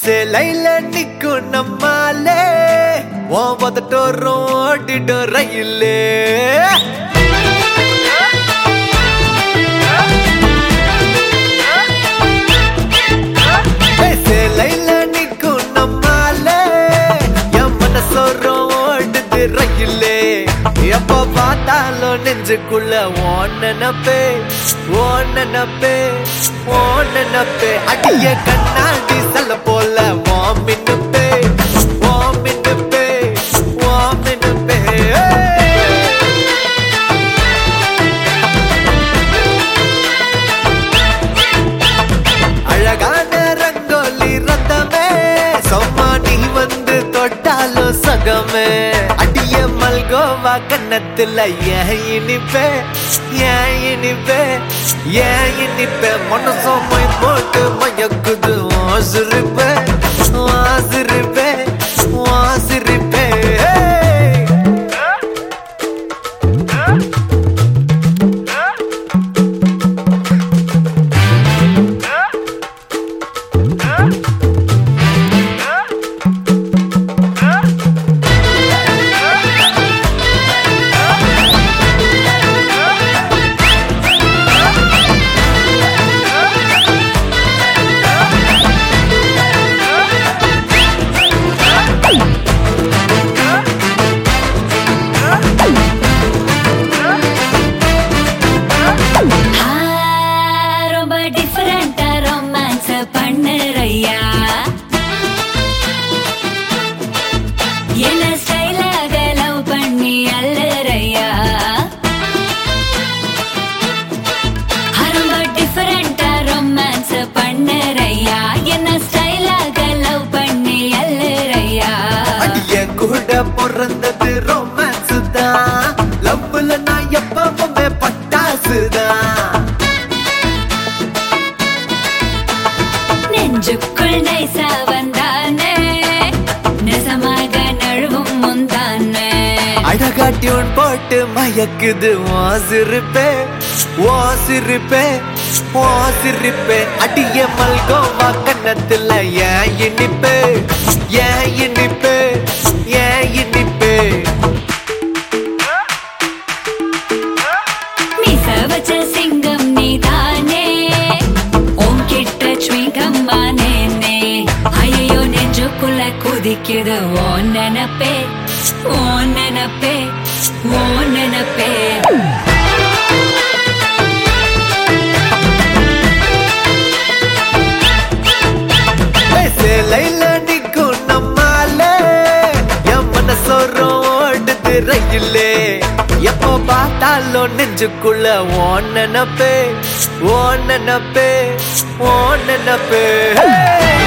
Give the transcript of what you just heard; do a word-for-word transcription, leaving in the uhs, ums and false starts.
சேலையில நிக்கும் நம்மாலே உன் பதட்டோரும் ஓடிடும் ரயிலே சேலையில நிக்கும் நம்மாலே என் மனசோரும் ஓடுது ரயிலே எப்ப பார்த்தாலும் நெஞ்சுக்குள்ள ஓன் நினப்பே ஓன் நினப்பே ஓன் நினப்பே அடிய கண்ணாடி செல்ல போல ஓம் மின்னுப்பே ஓம் மின்னுப்பே ஓம் மின்னுப்பே அழகான ரங்கோலி ரத்தமே சொம்மா நீ வந்து தொட்டாலும் சகமே அடிய மல்கோவா கண்ணத்துல ஏன் இனிப்பே ஏன் இனிப்பே ஏன் இனிப்பே மனசும் மை போட்டு மயக்குது வாசிருப்பே வாசிருப்பே வாசிருப்பே பொறந்தது ரொமான்ஸ் தான் லவ்ல நான் எப்பவுமே பட்டாசு தான் நெஞ்சுக்குள் நைசா வந்தானே நெசமாக நழுவும் முந்தானே அழகா டியூன் போட்டு மயக்குது வாசிருப்பே வாசிருப்பே வாசிருப்பே அடிய மல்கோவா கண்ணத்துல ஏன் இனிப்பே ஏன் இனிப்பே ஏன் இனிப்பே மீச வச்ச சிங்கம் நீதானே உன்கிட்ட ஸ்வீகம் மானேனே ஐயோ நெஞ்சுக்குள்ள குதிக்குது ஓன் நினப்பே ஓன் நினப்பே ஓன் நினப்பே சேலையில நிக்கும் நம்மாலே என் மனசோரும் ஓடுது ரயிலே எப்போ பார்த்தாலும் நெஞ்சுக்குள்ள ஓன் நினப்பே ஓன் நினப்பே ஓன் நினப்பே